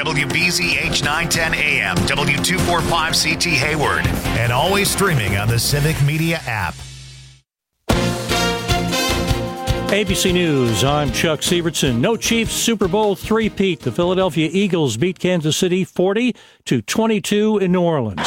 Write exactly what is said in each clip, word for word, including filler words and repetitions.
W B Z H nine ten A M, W two forty-five C T Hayward, and always streaming on the Civic Media app. A B C News, I'm Chuck Sievertson. No Chiefs Super Bowl three-peat. The Philadelphia Eagles beat Kansas City forty to twenty-two in New Orleans.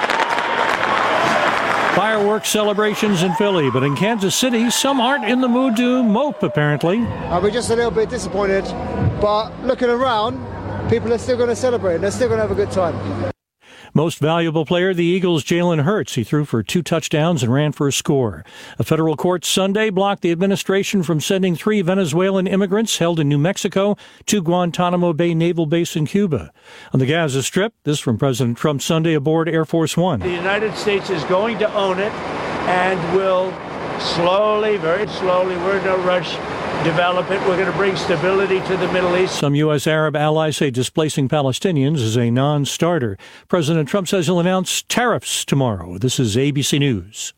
Fireworks celebrations in Philly, but in Kansas City, some aren't in the mood to mope, apparently. Uh, we're just a little bit disappointed, but looking around, people are still going to celebrate. They're still going to have a good time. Most valuable player, the Eagles' Jalen Hurts. He threw for two touchdowns and ran for a score. A federal court Sunday blocked the administration from sending three Venezuelan immigrants held in New Mexico to Guantanamo Bay Naval Base in Cuba. On the Gaza Strip, this from President Trump Sunday aboard Air Force One. The United States is going to own it and will slowly, very slowly, we're in no rush, develop it. We're going to bring stability to the Middle East. Some U S Arab allies say displacing Palestinians is a non-starter. President Trump says he'll announce tariffs tomorrow. This is A B C News.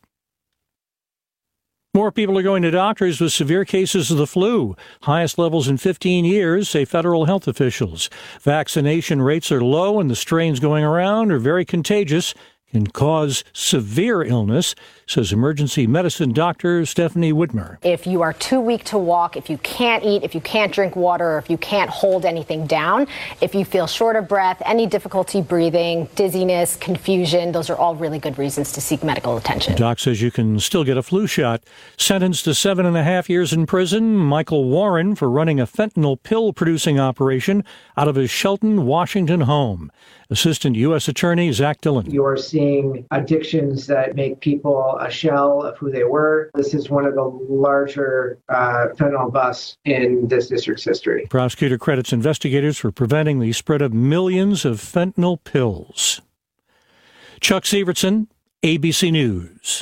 More people are going to doctors with severe cases of the flu. Highest levels in fifteen years, say federal health officials. Vaccination rates are low and the strains going around are very contagious, can cause severe illness, says emergency medicine doctor Stephanie Whitmer. If you are too weak to walk, if you can't eat, if you can't drink water, or if you can't hold anything down, if you feel short of breath, any difficulty breathing, dizziness, confusion, those are all really good reasons to seek medical attention. Doc says you can still get a flu shot. Sentenced to seven and a half years in prison, Michael Warren for running a fentanyl pill-producing operation out of his Shelton, Washington home. Assistant U S Attorney Zach Dillon. You're seeing addictions that make people a shell of who they were. This is one of the larger uh, fentanyl busts in this district's history. Prosecutor credits investigators for preventing the spread of millions of fentanyl pills. Chuck Sievertson, A B C News.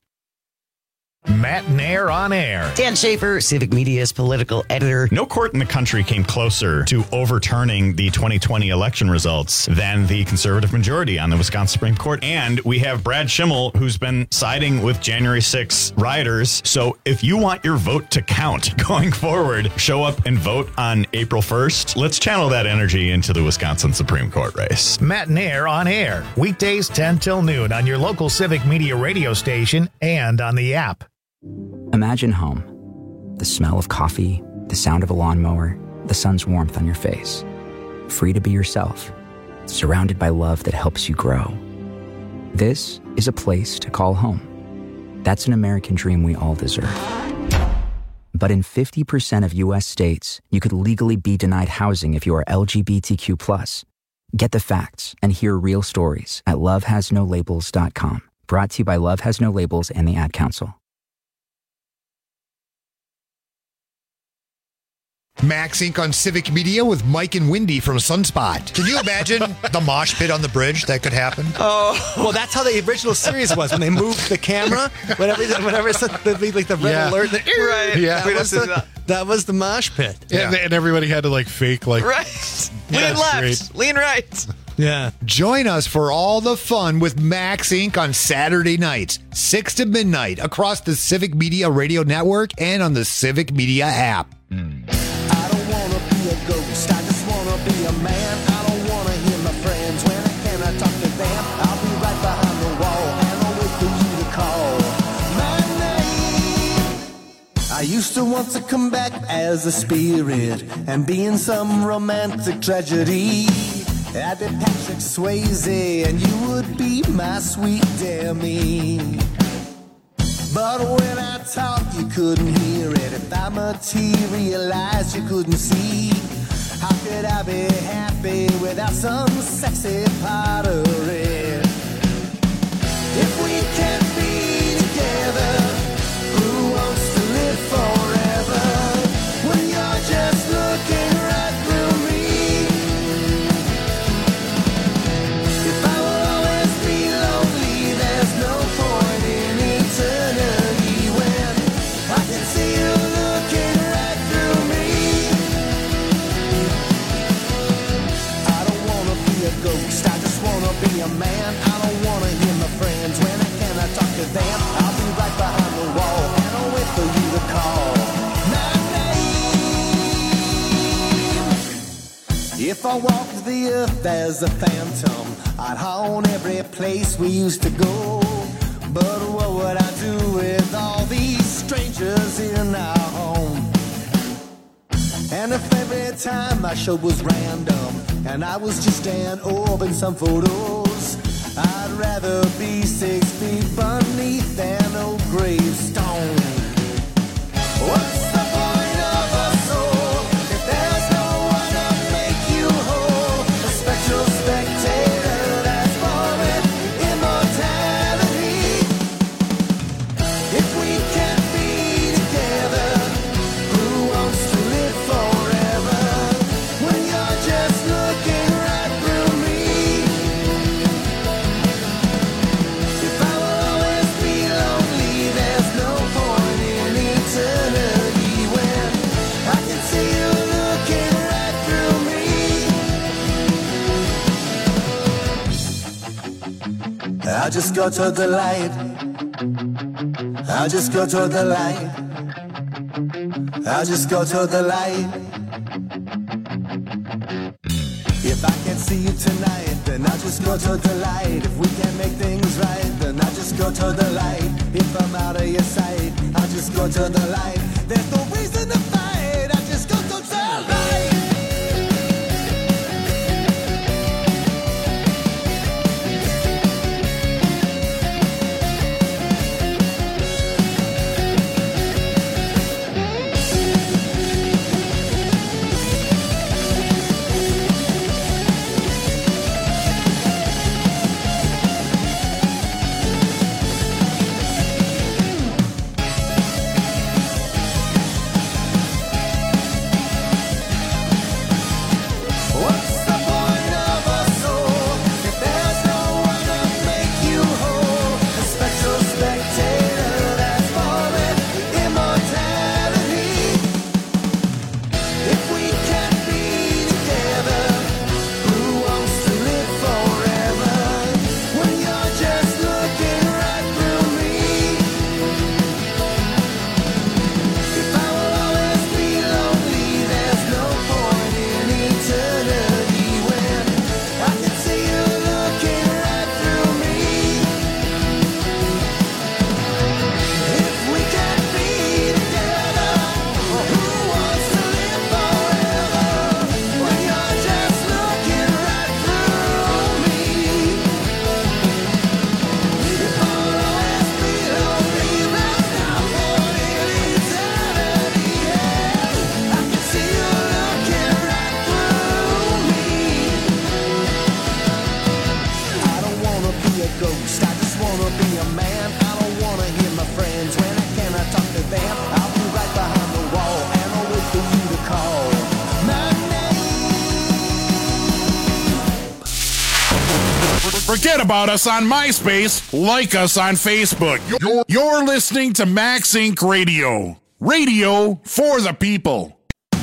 Matt Nair on air. Dan Schaefer, Civic Media's political editor. No court in the country came closer to overturning the twenty twenty election results than the conservative majority on the Wisconsin Supreme Court. And we have Brad Schimmel, who's been siding with January sixth rioters. So if you want your vote to count going forward, show up and vote on April first. Let's channel that energy into the Wisconsin Supreme Court race. Matt Nair on air. Weekdays ten till noon on your local Civic Media radio station and on the app. Imagine home. The smell of coffee, the sound of a lawnmower, the sun's warmth on your face. Free to be yourself, surrounded by love that helps you grow. This is a place to call home. That's an American dream we all deserve. But in fifty percent of U S states, you could legally be denied housing if you are L G B T Q plus. Get the facts and hear real stories at love has no labels dot com. Brought to you by Love Has No Labels and the Ad Council. Max Incorporated on Civic Media with Mike and Wendy from Sunspot. Can you imagine the mosh pit on the bridge that could happen? Oh, well, that's how the original series was when they moved the camera. Whenever, whenever it's like the, like the red Yeah. alert, the, Right. Yeah, We that was, just- the, that was the mosh pit. Yeah. And, and everybody had to like fake like Right. Yeah, Lean left. great. Lean right. Yeah. Join us for all the fun with Max Incorporated on Saturday nights, six to midnight, across the Civic Media Radio Network and on the Civic Media app. Mm. I don't want to be a ghost, I just want to be a man. I don't want to hear my friends when I cannot talk to them. I'll be right behind the wall and I'll wait for you to call my name. I used to want to come back as a spirit and be in some romantic tragedy. I'd be Patrick Swayze and you would be my sweet Demi. But when I talk, you couldn't hear it. If I materialized, you couldn't see. How could I be happy without some sexy part of it? If we can't be together, who wants to live forever? When you're just looking right through me. If I will always be lonely, there's no point in eternity when I can see you looking right through me. I don't wanna be a ghost, I just wanna be a man. I don't wanna hear my friends when I cannot talk to them. I'll be right behind the wall and I'll wait for you to call my name. If I walked the earth as a phantom. I'd haunt every place we used to go. But what would I do with all these strangers in our home? And if every time I showed was random and I was just an orb in some photos, I'd rather be six feet beneath an old gravestone. What's the point of a soul if there's no one to make you whole? A spectral spectator that's borrowed immortality. If we can't be together, who wants to live forever when you're just looking right through me? If I will always be lonely, there's no point in eternity when I can see you looking right through me. I'll just go to the light. I'll just go to the light. I'll just go to the light. If I can't see you tonight, then I'll just go to the light. If we can't make things right, then I'll just go to the light. If I'm out of your sight, I'll just go to the light. There's no reason to fight, I'll just go to the light. What's the point of a soul if there's no one to make you whole? A spectral spectator that's fallen immortality. If we can't be together, who wants to live forever when you're just looking right through me? If I will always be lonely, there's no point in eternity when I can see you looking right through me. If we can't be together, who wants to live forever when you're just looking right through me? If I will always be lonely, there's no point in eternity. Yeah, I can see you looking right through me. I don't wanna be a ghost, I just wanna be a man. I don't wanna hear my friends when I cannot talk to them. I'll be right behind the wall and I'll wait for you to call my name. Forget about us on MySpace. Like us on Facebook. You're, you're listening to Max Inc Radio. Radio for the people.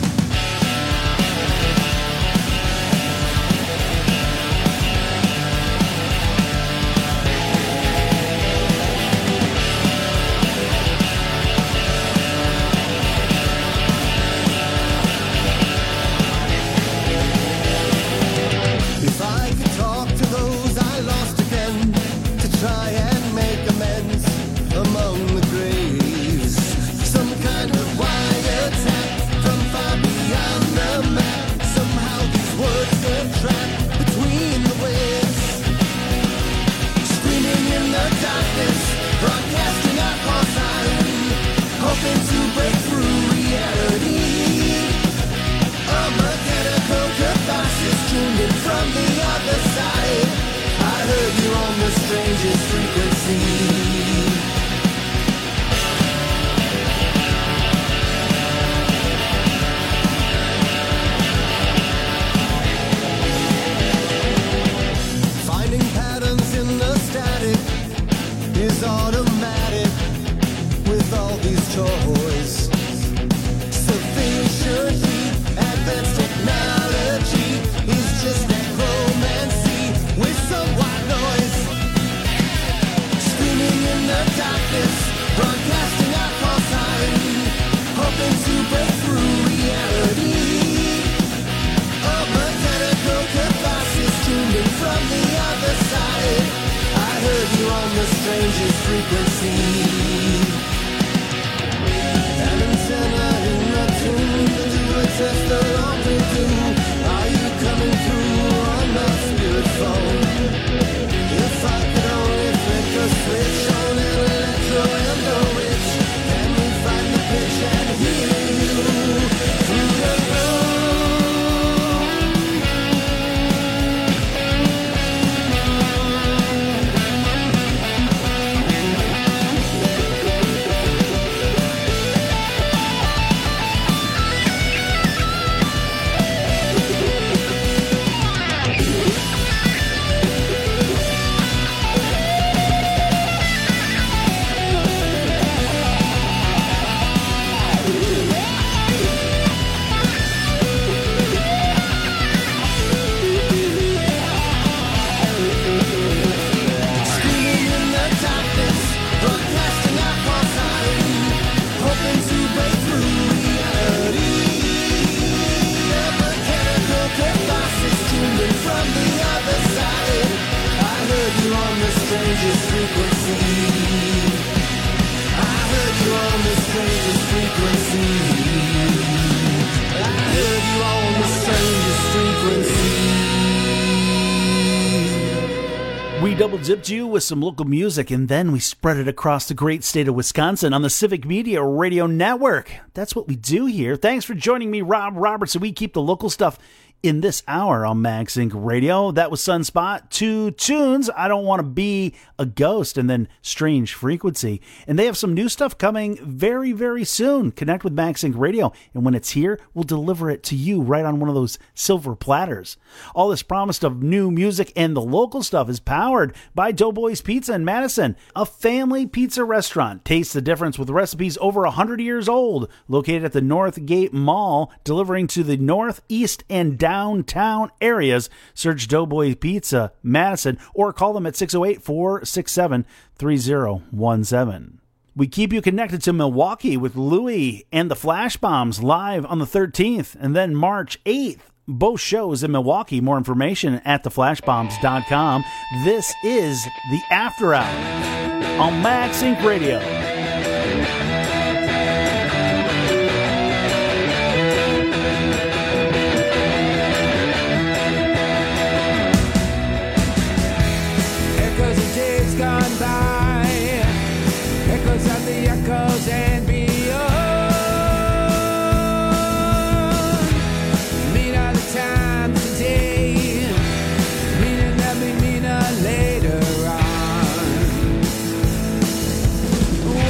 If I could talk to those I lost again to try and make amends among the graves, some kind of wiretap from far beyond the map. Somehow these words get trapped between the waves, screaming in the darkness, broadcasting our call sign, hoping to break through reality. A mechanical catharsis tuned in from the other side. I heard you on the strangest frequency. Finding patterns in the static is automatic with all these toys. Sufficiently advanced technology is just necromancy with some white noise. frequency. An antenna in the tune to do a test along to do. Are you coming through on the spirit phone? If I could only flick a switch on an electro and the rich, can we find the pitch and hear you through the room? We double dipped you with some local music, and then we spread it across the great state of Wisconsin on the Civic Media Radio Network. That's what we do here. Thanks for joining me, Rob Roberts. We keep the local stuff in this hour on MagSync Radio. That was Sunspot, two tunes, I Don't Want to Be a Ghost, and then Strange Frequency. And they have some new stuff coming very, very soon. Connect with MagSync Radio, and when it's here, we'll deliver it to you right on one of those silver platters. All this promise of new music and the local stuff is powered by Doughboys Pizza in Madison, a family pizza restaurant. Taste the difference with recipes over one hundred years old, located at the Northgate Mall, delivering to the northeast and downtown areas. Search Doughboy Pizza Madison or call them at six oh eight, four six seven, three oh one seven. We keep you connected to Milwaukee with Louie and the Flash Bombs live on the thirteenth and then March eighth. Both shows in Milwaukee. More information at the flash bombs dot com. This is the After Hour on MagSync Radio. Gone by, echoes of the echoes and beyond. Mean all the time today, meaning that we meaner later on.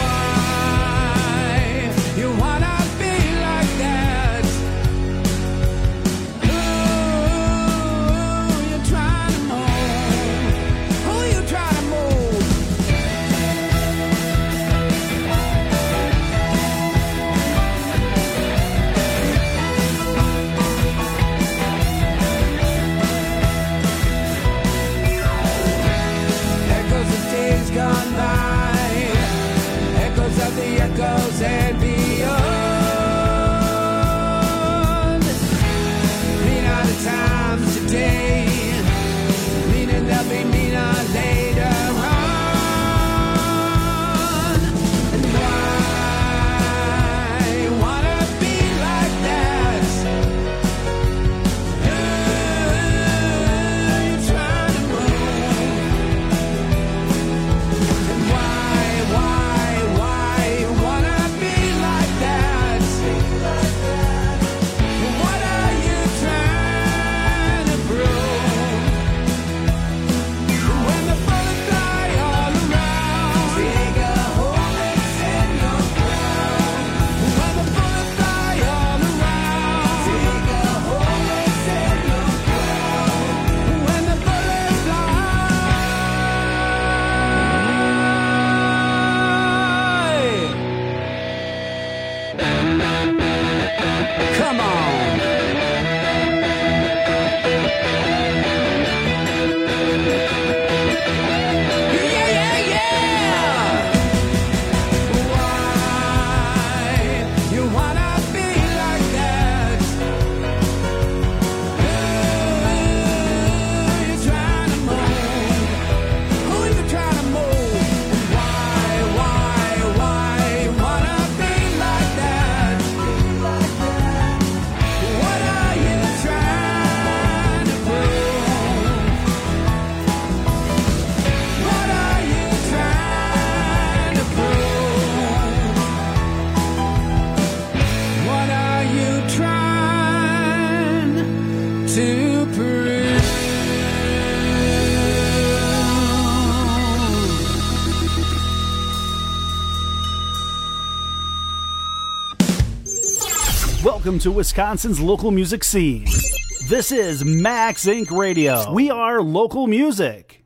welcome to Wisconsin's local music scene. This is Max Incorporated. Radio. We are local music.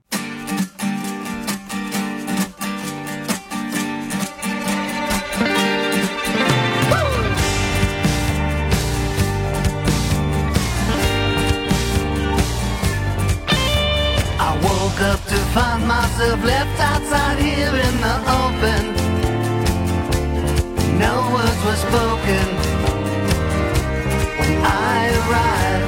I woke up to find myself left outside here in the open. No words were spoken when I arrived.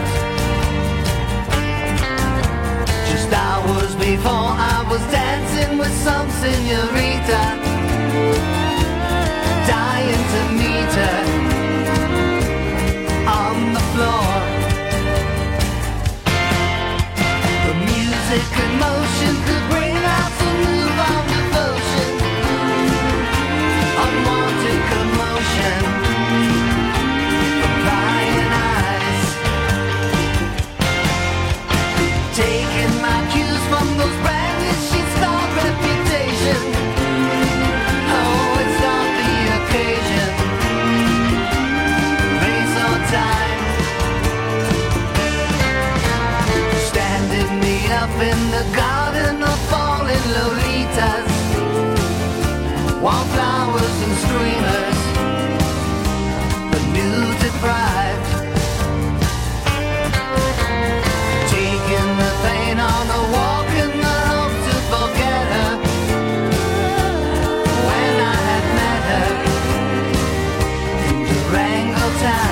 Just hours before I was dancing with some señorita, dying to meet her on the floor. The music and motion could bring out some newfound devotion, unwanted commotion from prying eyes, taking my cues from those branded sheets called reputation. Oh, it's not the occasion, place or time, standing me up in the garden of falling lolitas, wallflowers and streamers, but new deprived, taking the pain on a walk in the hope to forget her when I had met her in Durango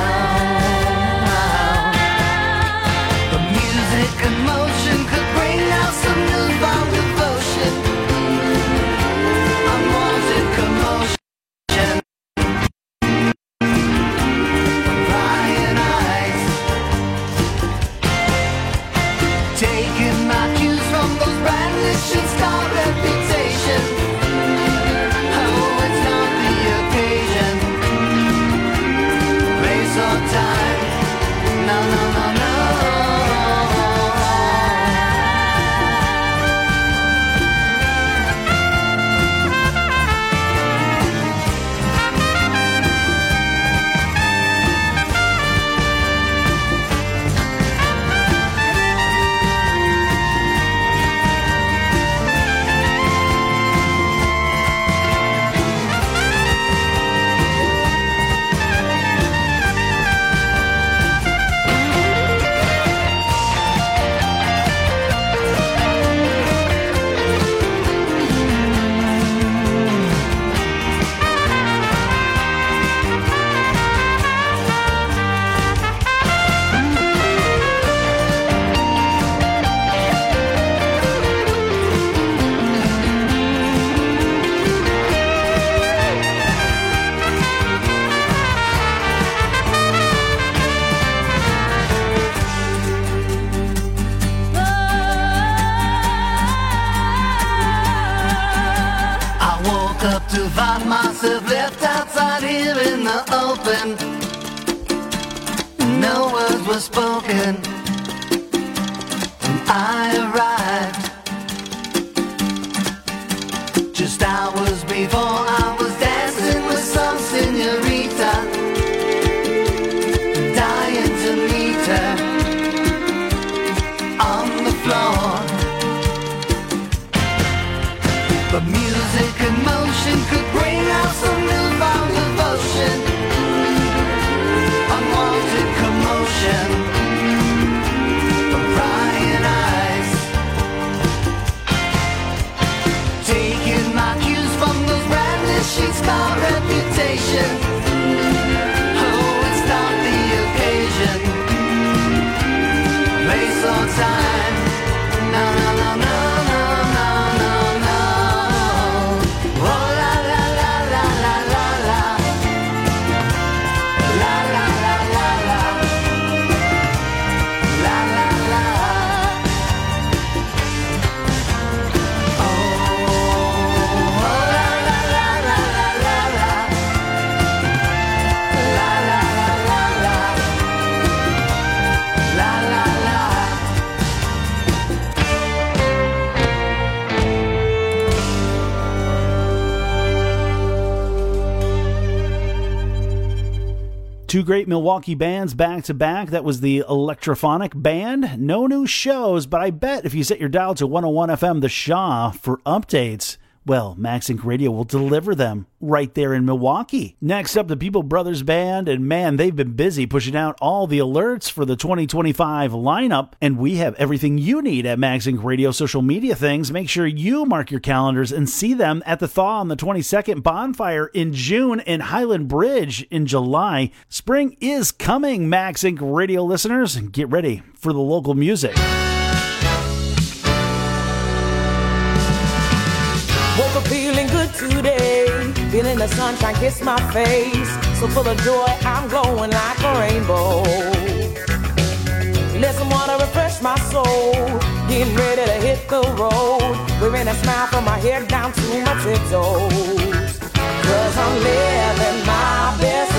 town. The music and motion could bring out some newfound devotion, unwanted commotion, prying eyes, taking my cues from those branded sheets called reputation. Oh, it's not the occasion, place or time. No, no, no, no. I woke up to find myself left outside here in the open. No words were spoken when I arrived. Just hours before I was dancing with some señorita, dying to meet her on the floor. But music and motion could bring out some newfound devotion, unwanted commotion Two great Milwaukee bands back to back. That was the Electrophonic Band. No new shows, but I bet if you set your dial to one oh one F M The Shaw for updates, well, MaxInc Radio will deliver them right there in Milwaukee. Next up, the People Brothers Band, and man, they've been busy pushing out all the alerts for the twenty twenty-five lineup, and we have everything you need at MaxInc Radio social media things. Make sure you mark your calendars and see them at the Thaw on the twenty-second, Bonfire in June, and Highland Bridge in July. Spring is coming, MaxInc Radio listeners, and get ready for the local music. Woke up feeling good today, feeling the sunshine kiss my face. So full of joy, I'm glowing like a rainbow. Let some water refresh my soul, getting ready to hit the road. Wearing a smile from my hair down to my tiptoes. Cause I'm living my best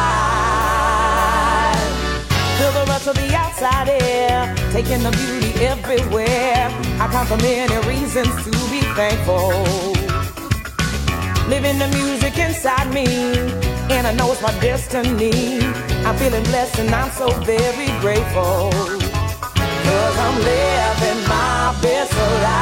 life. Feel the rush of the outside air, taking the beauty everywhere. I count the many reasons to be thankful. Living the music inside me, and I know it's my destiny. I'm feeling blessed and I'm so very grateful. Cause I'm living my best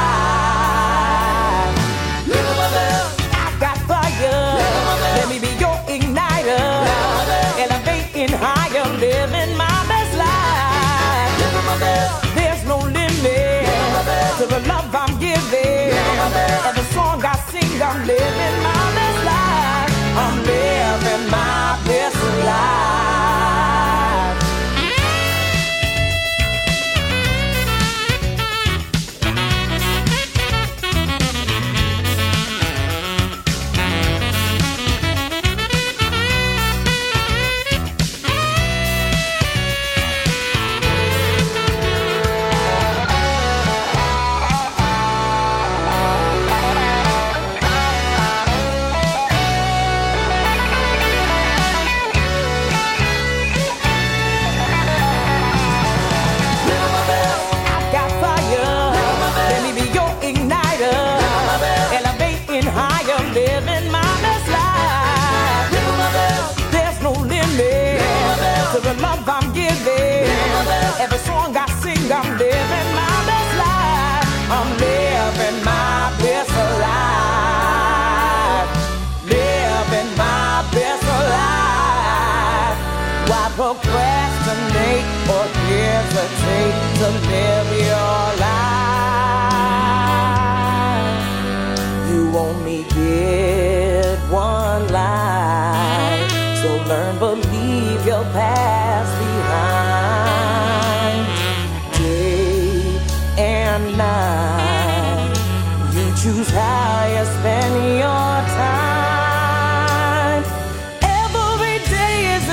life. Living my best. I got fire. Let me be your igniter. Elevating higher, living my best life. Living my best. There's no limit to the love I'm giving. Every song I sing, I'm living my best life. I'm living my best life. Every song I sing, I'm living my best life. I'm living my best life. Living my best life. Why procrastinate or hesitate to live your life? You only get one life, so learn, believe your past behind. Day and night, you choose how you spend your time. Every day is a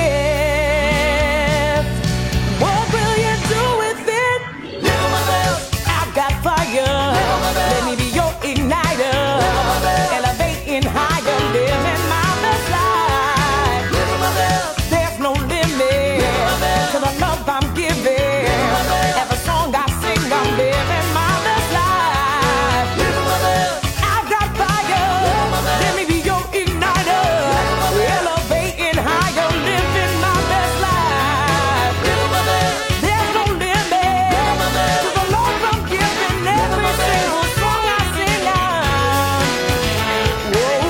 gift. What will you do with it? Live my best. I've got fire. Let me be your igniter. Elevating higher, living my best life. Live my best. There's no limit to the love I'm giving. Every song I sing, I'm living my best life. Live my best. I've got fire. Let me be your igniter. Elevating higher, living my best life. Live my best. There's no limit to the love I'm giving. Every single song I sing, I'm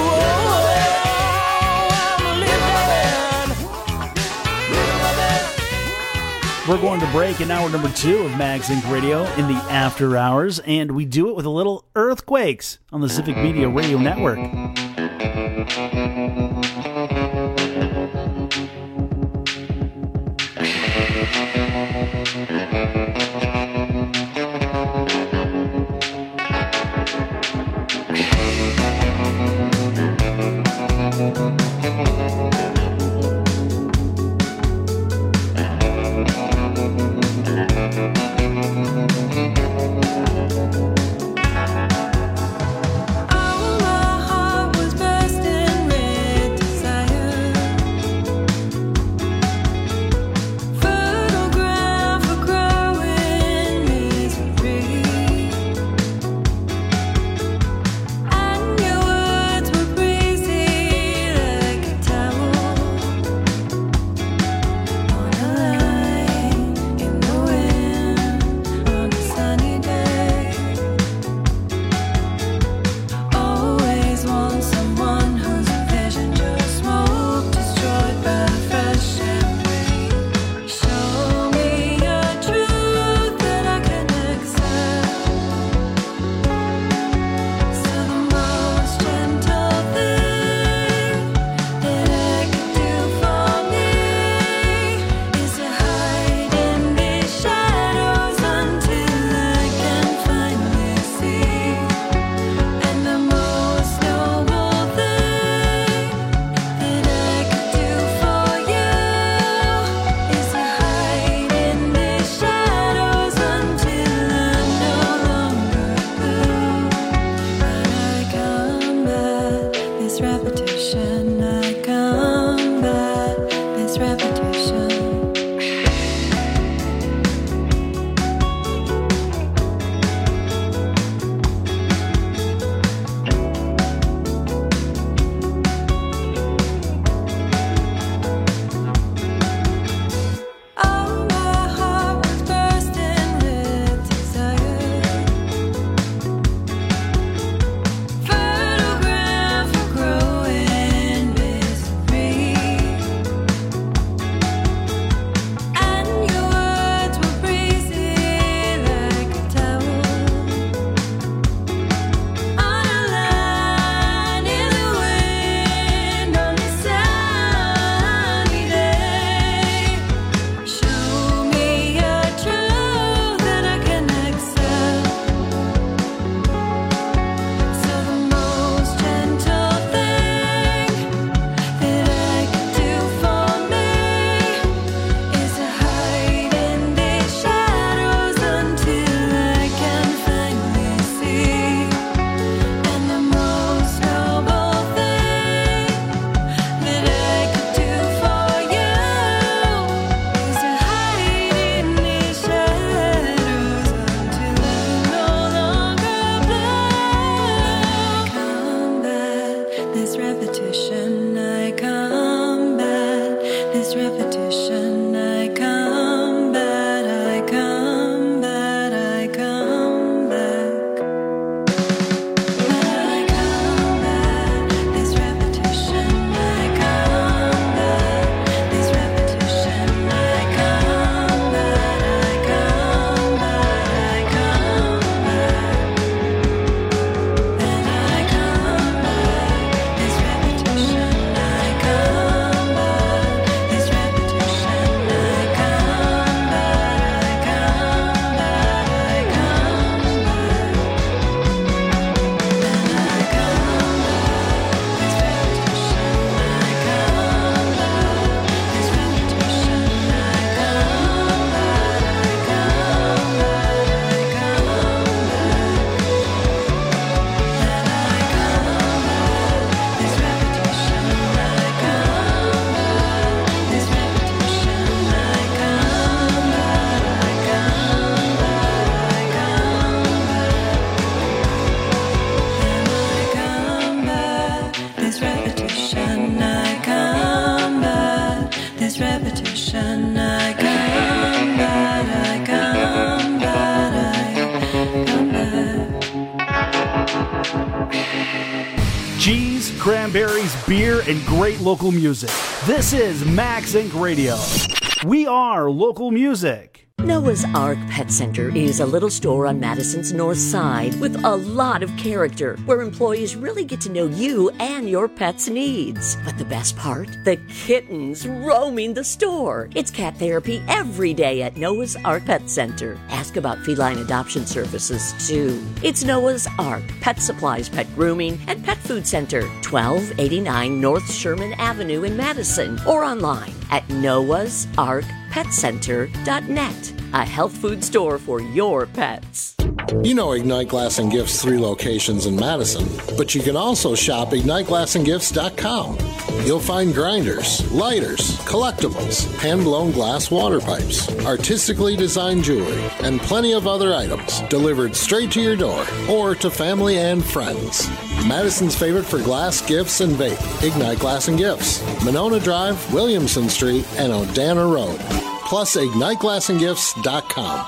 We're going to break in hour number two of MaxInc Radio in the after hours, and we do it with a little Earthquakes on the Civic Media Radio Network. Oh, my heart was bursting red. cranberries, beer, and great local music. This is Max Inc Radio. We are local music. Noah's Ark Pet Center is a little store on Madison's north side with a lot of character, where employees really get to know you and your pet's needs. But the best part? The kittens roaming the store. It's cat therapy every day at Noah's Ark Pet Center. Ask about feline adoption services, too. It's Noah's Ark Pet Supplies, Pet Grooming, and Pet Food Center, twelve eighty-nine North Sherman Avenue in Madison, or online at noahs ark pet center dot net. A health food store for your pets. You know Ignite Glass and Gifts' three locations in Madison, but you can also shop ignite glass and gifts dot com. You'll find grinders, lighters, collectibles, hand-blown glass water pipes, artistically designed jewelry, and plenty of other items delivered straight to your door or to family and friends. Madison's favorite for glass, gifts, and vape, Ignite Glass and Gifts, Monona Drive, Williamson Street, and Odana Road. Plus ignite glass and gifts dot com.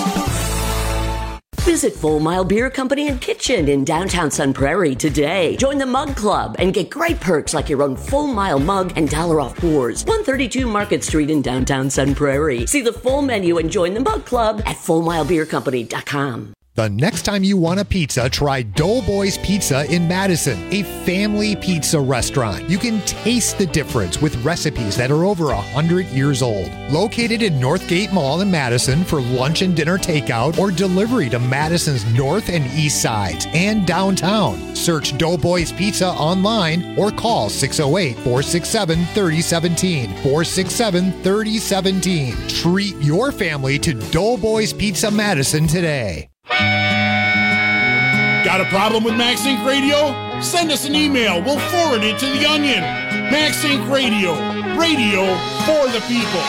Visit Full Mile Beer Company and Kitchen in downtown Sun Prairie today. Join the Mug Club and get great perks like your own Full Mile mug and dollar off pours. one thirty-two Market Street in downtown Sun Prairie. See the full menu and join the Mug Club at full mile beer company dot com. The next time you want a pizza, try Doughboys Pizza in Madison, a family pizza restaurant. You can taste the difference with recipes that are over one hundred years old. Located in Northgate Mall in Madison for lunch and dinner takeout or delivery to Madison's north and east sides and downtown. Search Doughboys Pizza online or call six oh eight, four six seven, three oh one seven, four six seven, three oh one seven. Treat your family to Doughboys Pizza Madison today. Got a problem with Max Inc Radio? Send us an email. We'll forward it to the Onion. Max Inc Radio. Radio for the people.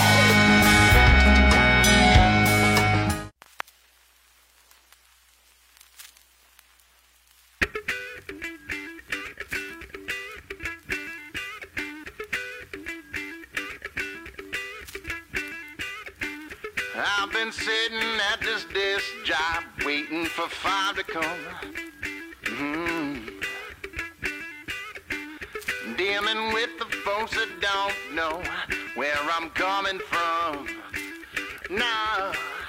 I've been sitting at this desk job waiting for five to come. Mm-hmm. Dealing with the folks that don't know where I'm coming from. Nah.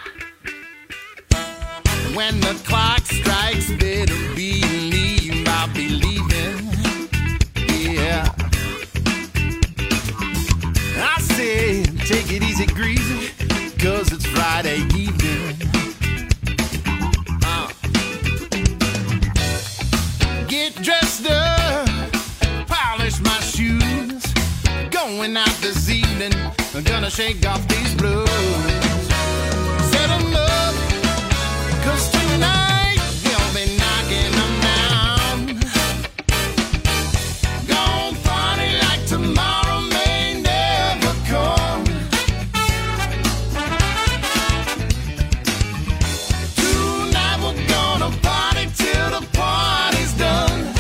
When the clock strikes, better believe I'll be leaving. Yeah. I said, take it easy, greasy. Cause it's Friday evening. Uh. Get dressed up, polish my shoes. Going out this evening, I'm gonna shake off these blues. Set 'em up, cause tonight you'll be knocking them down. Gonna party like tomorrow may never come. Party till the party's done.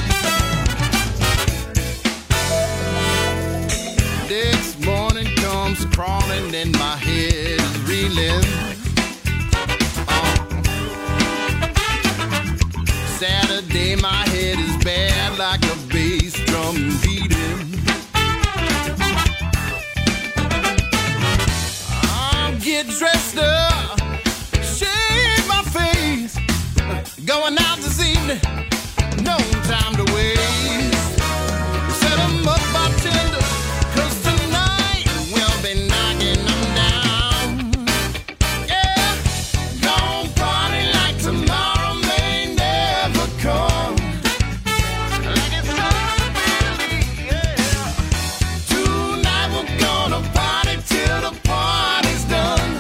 This morning comes crawling and my head is reeling. Oh. Saturday my head is bad like a bass drum beating. I'll get dressed up, shave my face. Going out this evening, no time to waste. Set 'em up, bartender, cause tonight we'll be knocking them down. Yeah, gonna party like tomorrow may never come. Like it's gonna be, yeah. Tonight we're gonna party till the party's done.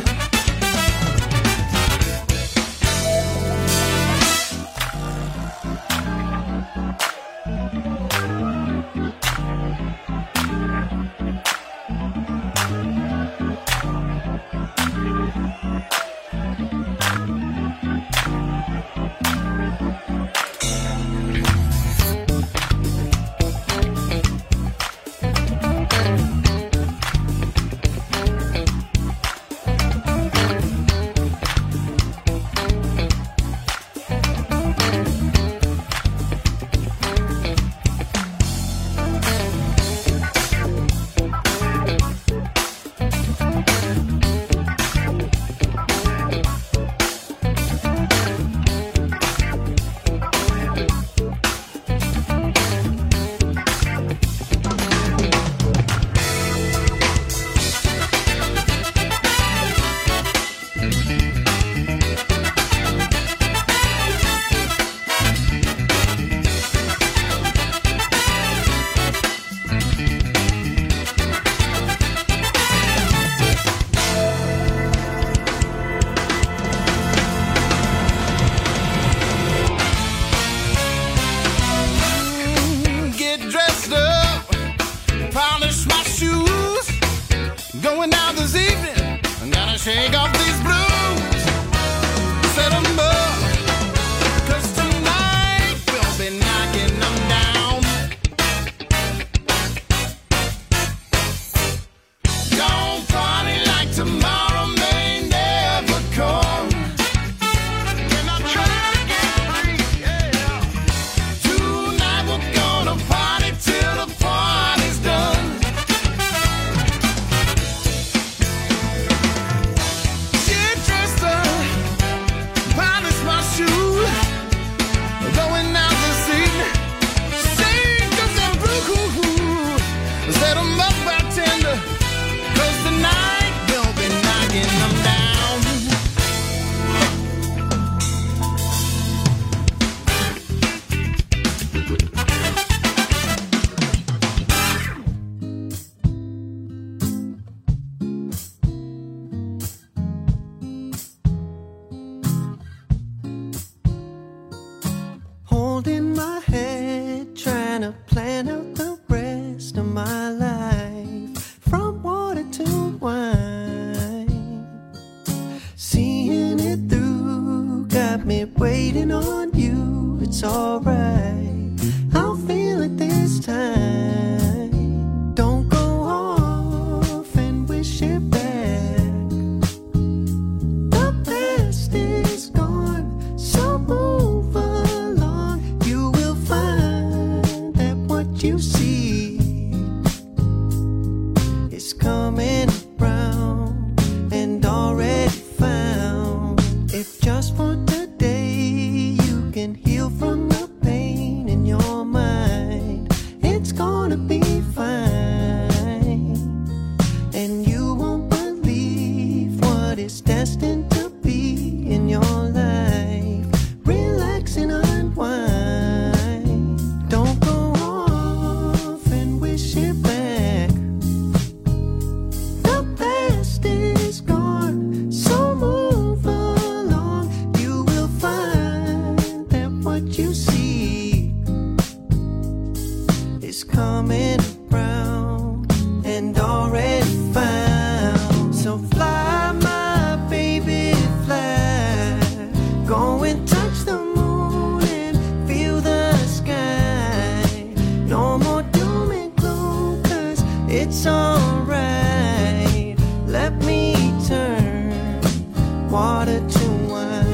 shake off these blues, set them up, 'cause tonight we'll be knocking them down. Don't party like tomorrow may never come. We're not trying to get free, yeah. Tonight we're gonna party till the party's done. Get dressed up, polish my shoes, going out this evening. Shake us and boo-hoo-hoo, set 'em up by tender, 'cause tonight we'll be knocking them down. Holding my head, trying to plan out the rest of my life, from water to wine. Seeing it through got me waiting on you. It's alright, I'll feel it this time. Don't go off and wish it back. The past is gone, so move along. You will find that what you see is coming around and already found. If just for today you can heal from the pain in your mind, it's gonna be fine. And you won't believe what is destined to be in your life. Relax and unwind. Don't go off and wish it back. The past is gone, so move along. You will find that what you see is coming around and already found. So fly, my baby, fly. Go and touch the moon and feel the sky. No more doom and gloom, 'cause it's alright. Let me turn water to wine.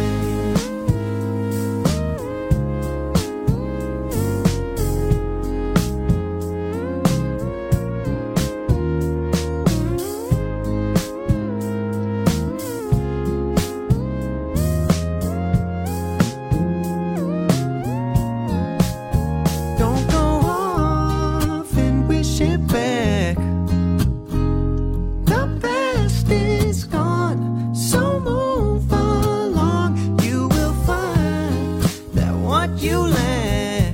Don't go off and wish it back. The past is gone, so move along. You will find that what you lack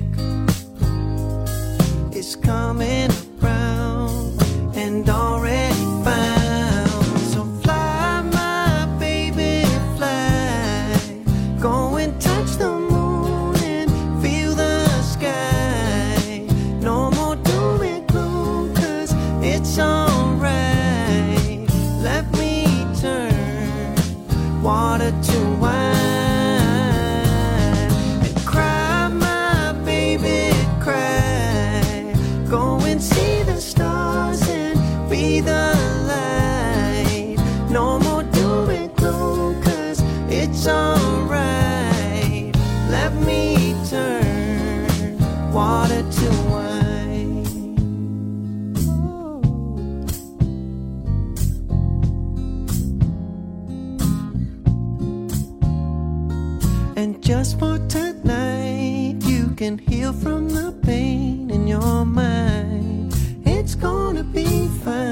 is coming around and already found. So fly, my baby, fly. Go and touch the moon and feel the sky. No more doom and gloom, 'cause it's alright. Let me turn water to wine. And cry, my baby, cry. Go and see the stars and be the light. No more doom and gloom, 'cause it's alright. Let me turn water to wine. And just for tonight, you can heal from the pain in your mind. It's gonna be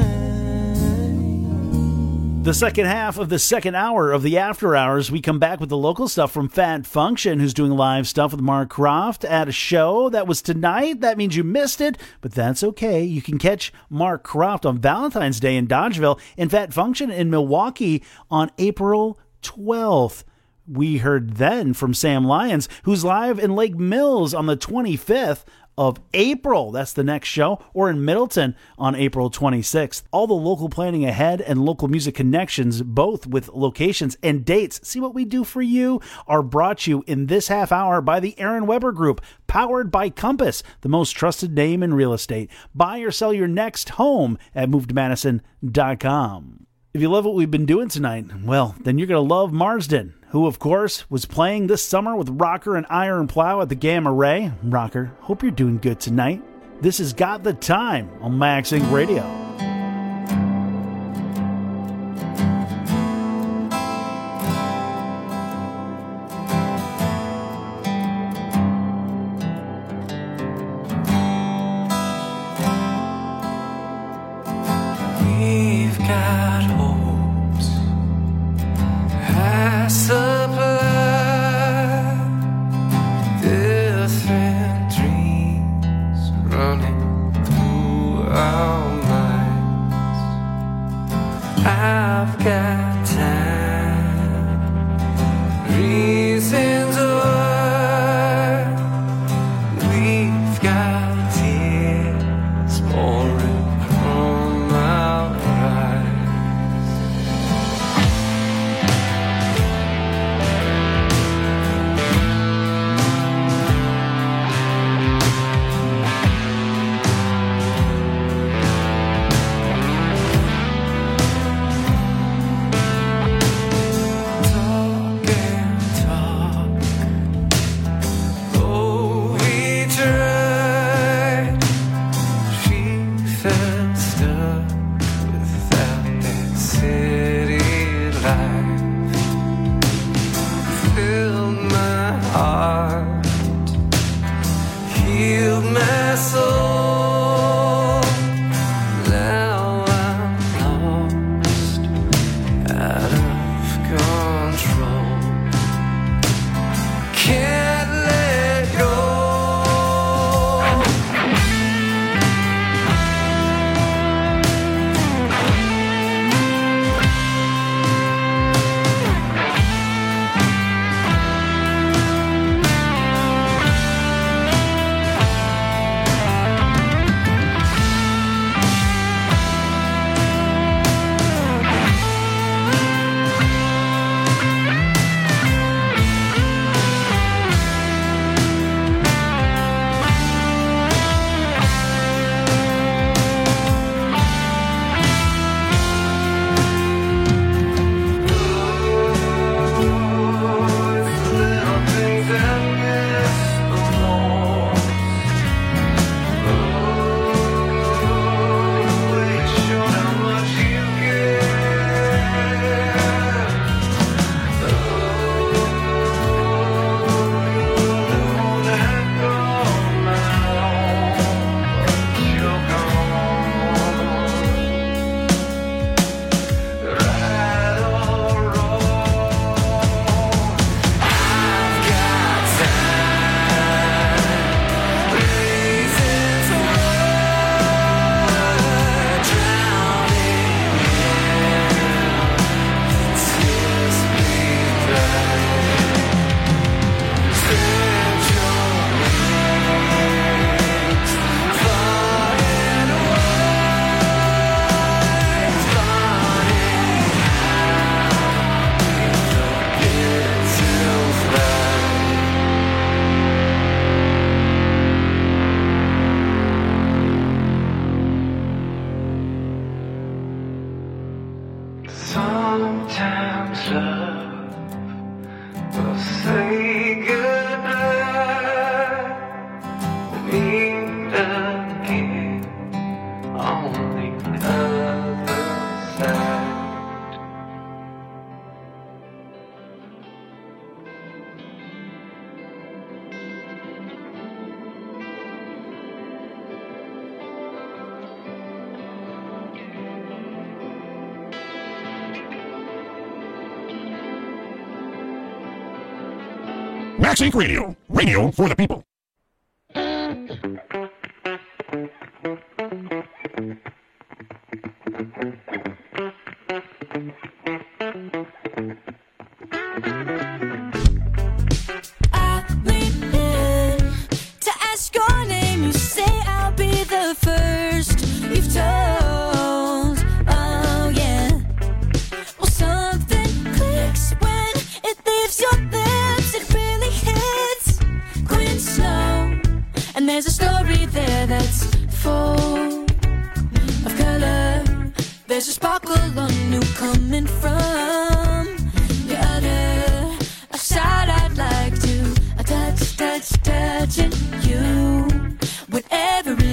fine. The second half of the second hour of the After Hours, we come back with the local stuff from Fat Function, who's doing live stuff with Mark Croft at a show that was tonight. That means you missed it, but that's okay. You can catch Mark Croft on Valentine's Day in Dodgeville and Fat Function in Milwaukee on April twelfth. We heard then from Sam Lyons, who's live in Lake Mills on the twenty-fifth of April. That's the next show, or in Middleton on April twenty-sixth. All the local planning ahead and local music connections, both with locations and dates. See what we do for you, are brought to you in this half hour by the Aaron Weber Group, powered by Compass, the most trusted name in real estate. Buy or sell your next home at move to madison dot com. If you love what we've been doing tonight, well, then you're going to love Marsden, who, of course, was playing this summer with Rocker and Iron Plow at the Gamma Ray. Rocker, hope you're doing good tonight. This has Got the Time on Max Inc Radio. We've got hopes, high supply, different dreams running through our minds. I've got time, reasons why. We've got tears pouring from our eyes. Talk and talk, oh we tried. She felt stuck without that city life. Filled my heart, healed my soul. Now I'm lost, out of control. Can't let go. Sometimes love will say goodbye, meet again on the other side. Max Inc Radio, radio for the people. I lean in to ask your name.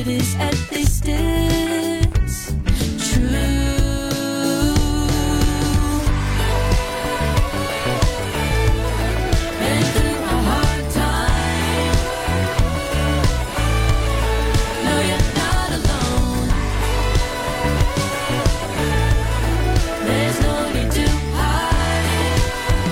is at this distance true. Been through a hard time. No, you're not alone. There's no need to hide.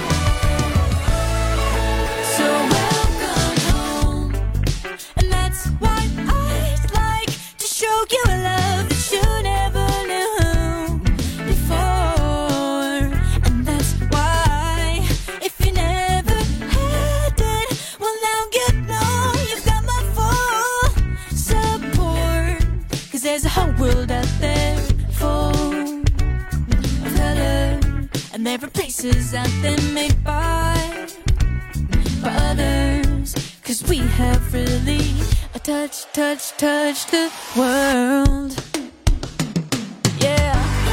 So welcome home. And that's why I'd like to show you a love that you never knew before. And that's why, if you never had it, well now you know you've got my full support. 'Cause there's a whole world out there full of color. And there are places out there made by for others. 'Cause we have really a touch, touch, touch the world. Yeah.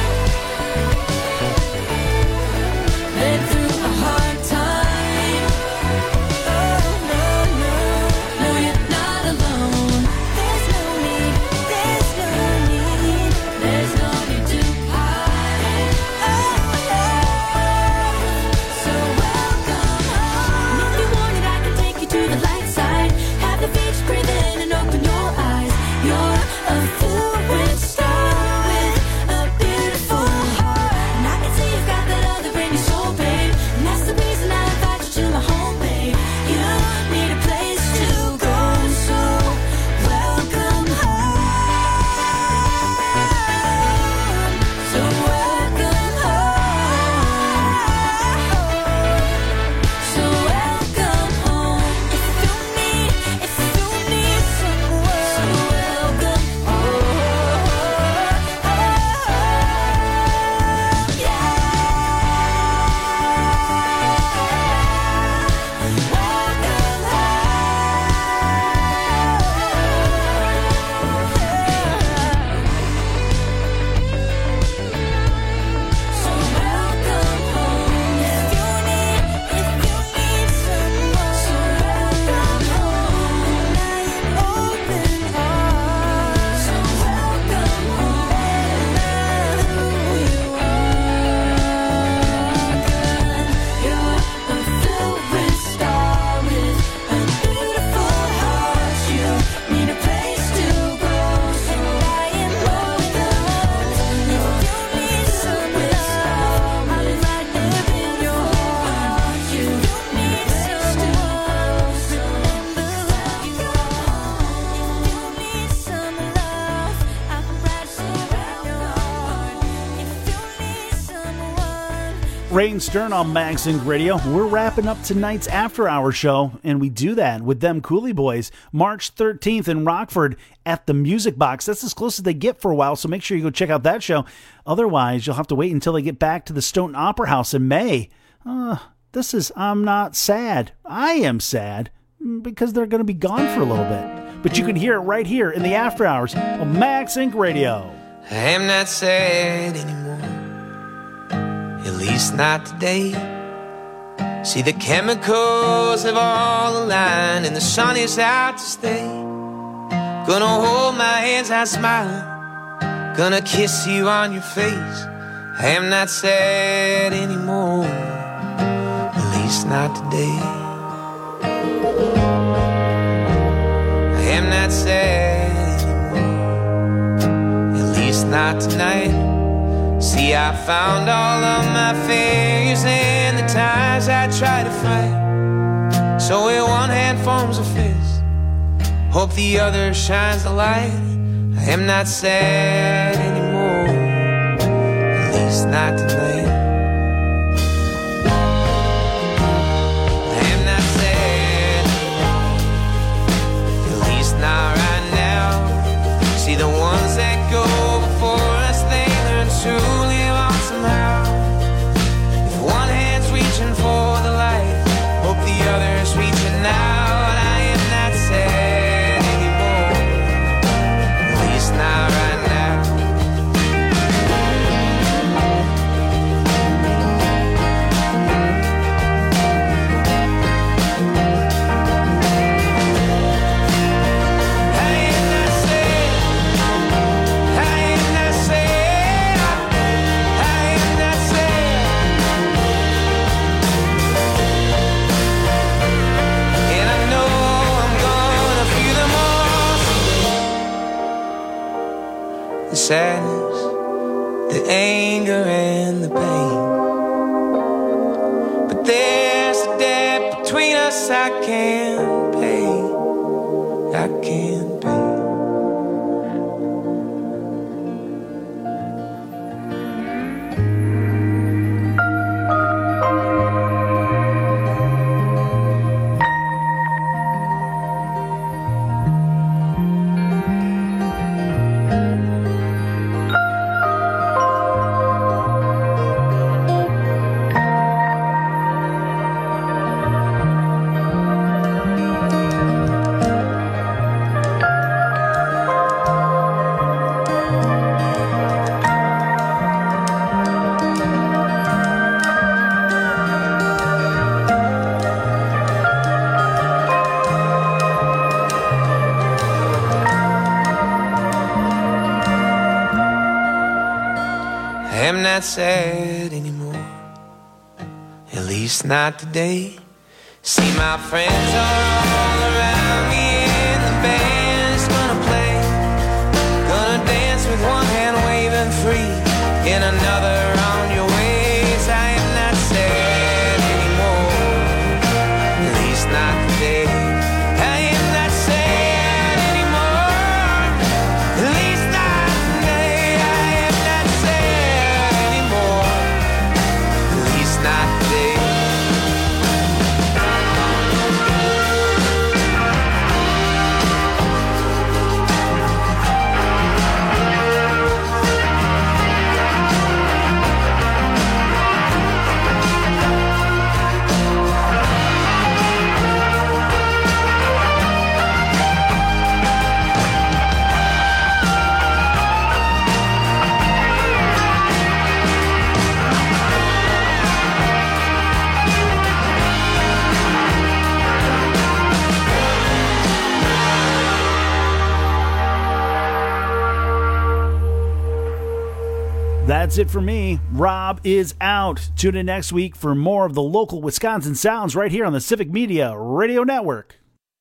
Been through a hard time. Oh, no, no. No, you're not alone. There's no need, there's no need, there's no need to hide. Oh, yeah. So welcome home. And if you want it, I can take you to the light side. Have the beach, breathe in and open your eyes. You're a fluid star with a beautiful heart. And I can see you've got that other in your soul, babe. And that's the reason I invite you to my home, babe. You need a place to go, so welcome home. So welcome home. So welcome home. If you need, if you need someone, so welcome home. Yeah. So welcome home. If you need, if you need someone, so welcome home. Lying open arms. So welcome home. Who you are, you're a fluid star with a beautiful heart. You need a place to go, so lying open arms. If you need some love, I'm right there in your heart. You need someone, so remember where you are. If you need some love, I'm right there in your heart. If you need someone. Rain Stern on Maxink Radio. We're wrapping up tonight's After Hour show, and we do that with them Cooley Boys, March thirteenth in Rockford at the Music Box. That's as close as they get for a while, so make sure you go check out that show. Otherwise, you'll have to wait until they get back to the Stoughton Opera House in May. Uh, this is I'm Not Sad. I am sad because they're going to be gone for a little bit. But you can hear it right here in the After Hours on Maxink Radio. I am not sad anymore, at least not today. See, the chemicals have all aligned and the sun is out to stay. Gonna hold my hands out smiling, gonna kiss you on your face. I am not sad anymore, at least not today. I am not sad anymore, at least not tonight. See, I found all of my failures and the times I tried to fight. So in one hand forms a fist, hope the other shines the light. I am not sad anymore, at least not tonight. I am not sad anymore, at least not right now. See, the ones that go before us, they learn to live on somehow. If one hand's reaching for the light, hope the other's reaching out. I am not sad anymore, at least not right now. sadness, the anger and the pain. But there's a debt between us I can't pay. I can't pay. I'm not sad anymore, at least not today. See, my friends are all around me and the band's gonna play. Gonna dance with one hand waving free, in another round your ways. I am not sad anymore, at least not today. I am not sad anymore, at least not today. I am not sad anymore, at least not today. That's it for me. Rob is out. Tune in next week for more of the local Wisconsin sounds right here on the Civic Media Radio Network.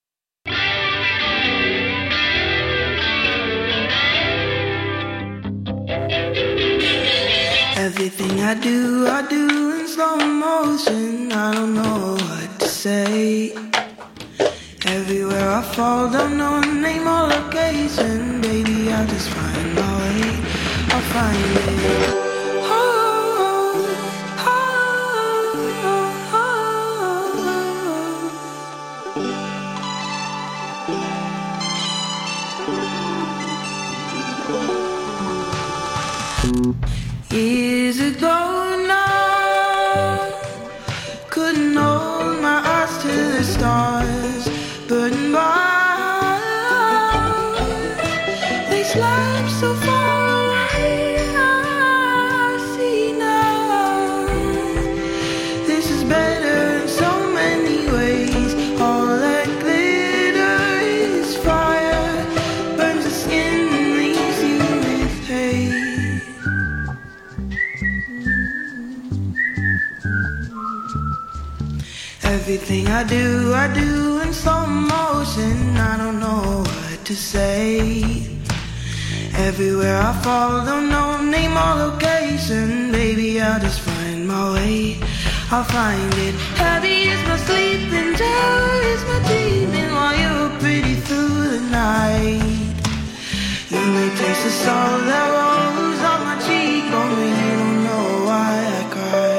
Everything I do, I do in slow motion. I don't know what to say. Everywhere I fall, don't know name or location. Baby, I just find my way. I'll find it. Oh, oh, oh, oh. Years ago now, couldn't hold my eyes to the stars, burning by. They slept so far. Everything I do, I do in slow motion. I don't know what to say. Everywhere I fall, don't know name or location. Baby, I'll just find my way. I'll find it. Heavy is my sleeping, terror is my dreaming. While you're pretty through the night, you may taste the salt that rolls on my cheek. Only you don't know why I cry.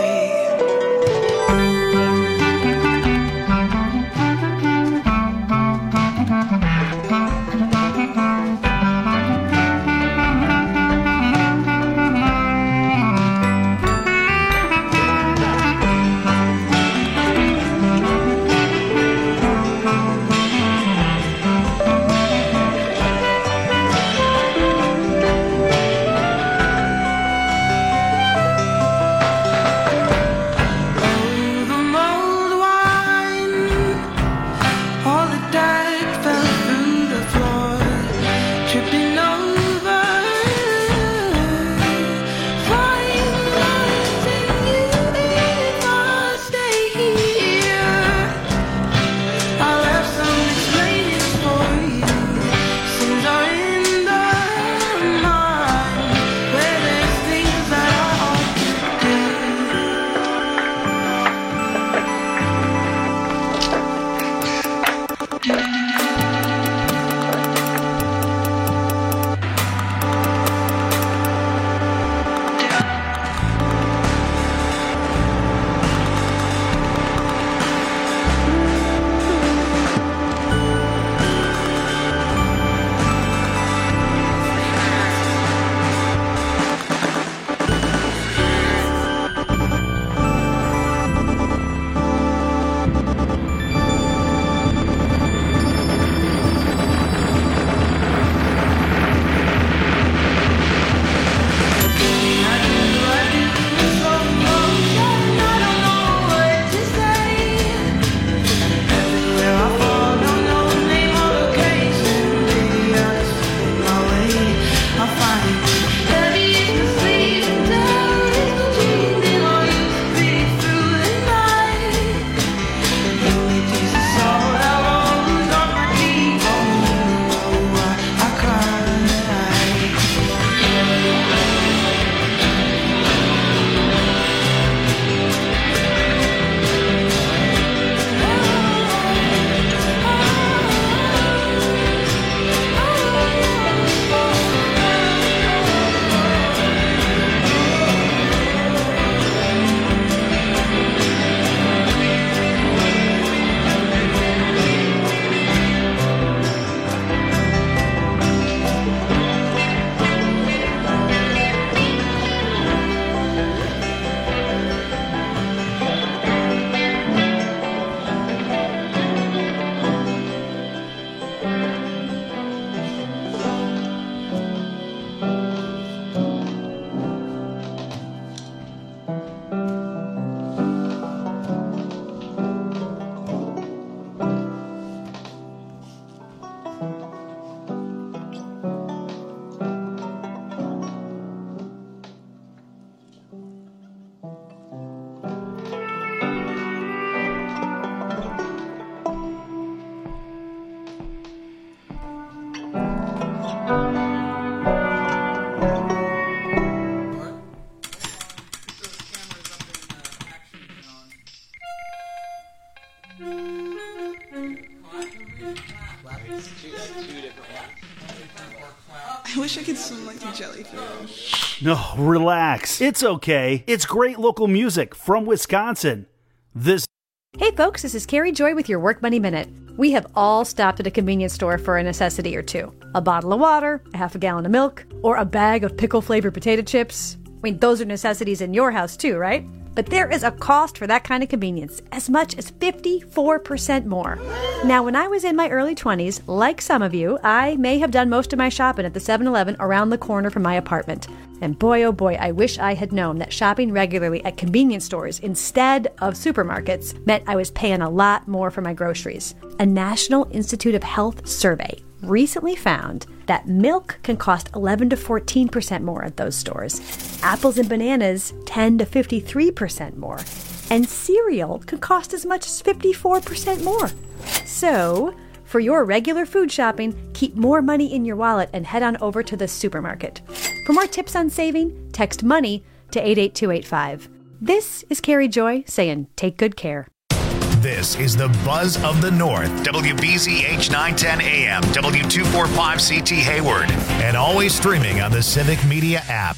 wish I could swim like a jellyfish. No, relax. It's okay. It's great local music from Wisconsin. This. Hey folks, this is Carrie Joy with your Work Money Minute. We have all stopped at a convenience store for a necessity or two. A bottle of water, a half a gallon of milk, or a bag of pickle-flavored potato chips. I mean, those are necessities in your house too, right? But there is a cost for that kind of convenience, as much as fifty-four percent more. Now, when I was in my early twenties, like some of you, I may have done most of my shopping at the seven eleven around the corner from my apartment. And boy, oh boy, I wish I had known that shopping regularly at convenience stores instead of supermarkets meant I was paying a lot more for my groceries. A National Institute of Health survey recently found that milk can cost eleven to fourteen percent more at those stores. Apples and bananas, ten to fifty-three percent more. And cereal can cost as much as fifty-four percent more. So, for your regular food shopping, keep more money in your wallet and head on over to the supermarket. For more tips on saving, text MONEY to eight eight two eight five. This is Carrie Joy saying take good care. This is the Buzz of the North, W B Z H nine ten A M, W two forty-five C T Hayward, and always streaming on the Civic Media app.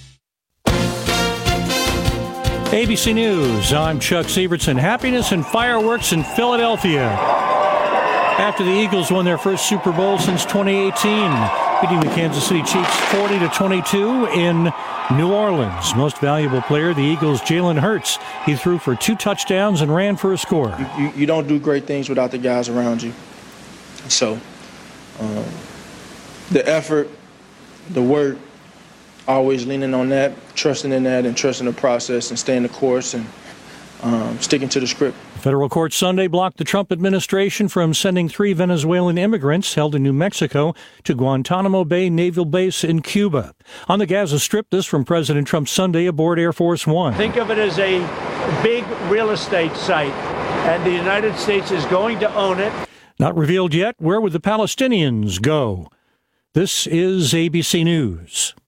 A B C News, I'm Chuck Sievertson. Happiness and fireworks in Philadelphia after the Eagles won their first Super Bowl since twenty eighteen, beating the Kansas City Chiefs forty to twenty-two in New Orleans. Most valuable player, the Eagles' Jalen Hurts. He threw for two touchdowns and ran for a score. You, you, you don't do great things without the guys around you. So um, the effort, the work, always leaning on that, trusting in that, and trusting the process, and staying the course, and um, sticking to the script. Federal court Sunday blocked the Trump administration from sending three Venezuelan immigrants held in New Mexico to Guantanamo Bay Naval Base in Cuba. On the Gaza Strip, this from President Trump Sunday aboard Air Force One. Think of it as a big real estate site, and the United States is going to own it. Not revealed yet. Where would the Palestinians go? This is A B C News.